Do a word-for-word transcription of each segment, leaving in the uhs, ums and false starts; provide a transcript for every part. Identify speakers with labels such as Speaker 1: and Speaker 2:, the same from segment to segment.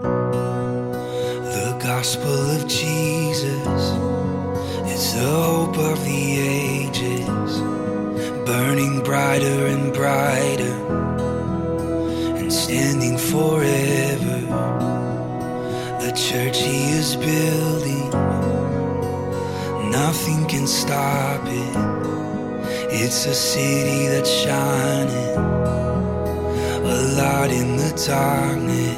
Speaker 1: The gospel of Jesus is the hope of the ages, burning brighter and brighter and standing forever. The church he is building, nothing can stop it. It's a city that's shining, a light in the darkness.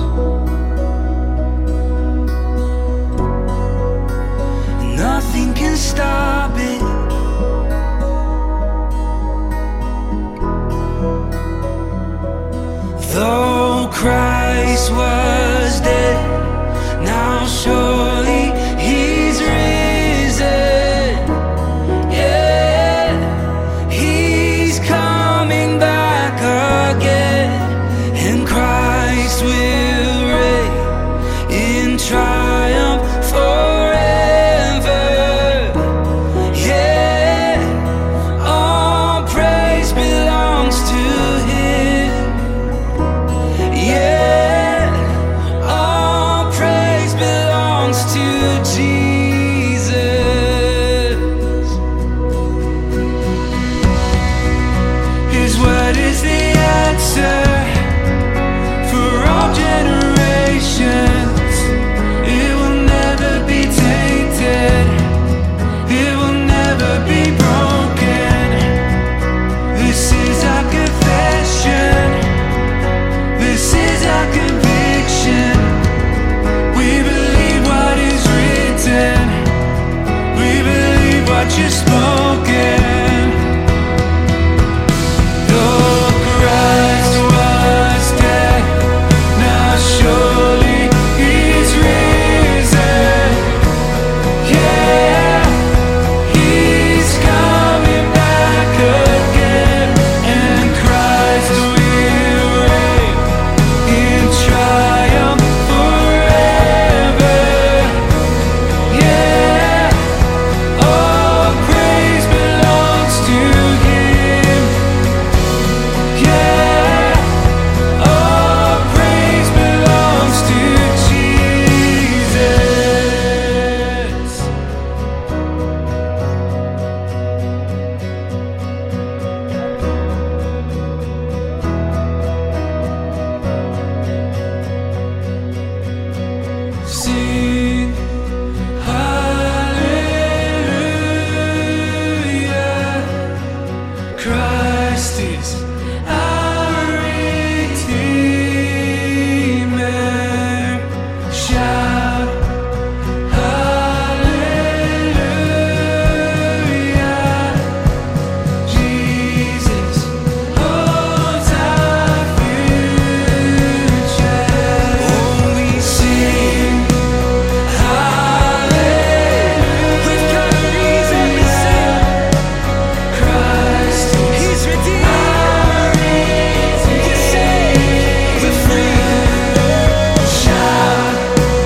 Speaker 1: Nothing can stop it. Though Christ was dead, now surely he's risen. Yeah, he's coming back again, and Christ will reign in triumph forever. Yeah, all praise belongs to him. Yeah, all praise belongs to Jesus. His word is the answer for all generations. It will never be tainted, it will never be broken. This is our confession, this is our conviction. We believe what is written, we believe what you've spoken. Though Christ was dead, now surely he's risen. Yeah, he's coming back again, and Christ will reign in triumph forever. Yeah, all praise belongs to him. Yeah, all praise belongs to Jesus. Sing hallelujah, Christ is our Redeemer. Shout hallelujah, Jesus holds our future. Oh, we sing hallelujah. We've got a reason to sing. Christ, he's redeemed. We're saved, we're free. Shout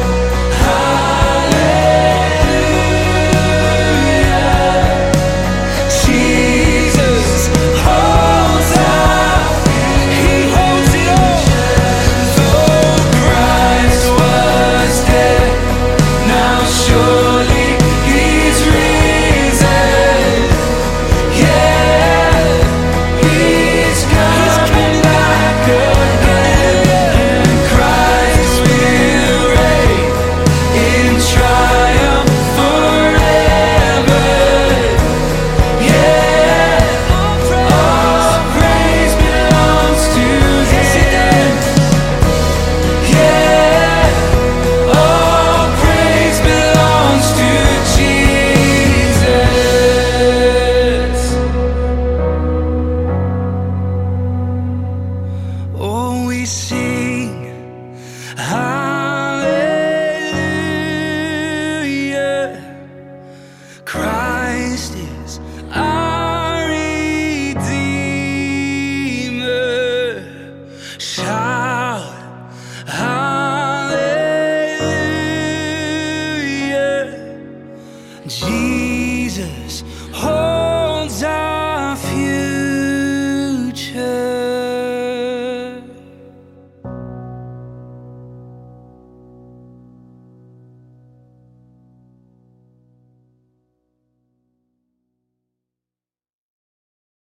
Speaker 1: hallelujah. Jesus holds out, he holds it all. Though Christ was dead, now surely he's risen. Yeah, he's coming back again, and Christ will reign in triumph forever. Yeah, all praise belongs to him. Yeah, all praise belongs to Jesus. Oh, we sing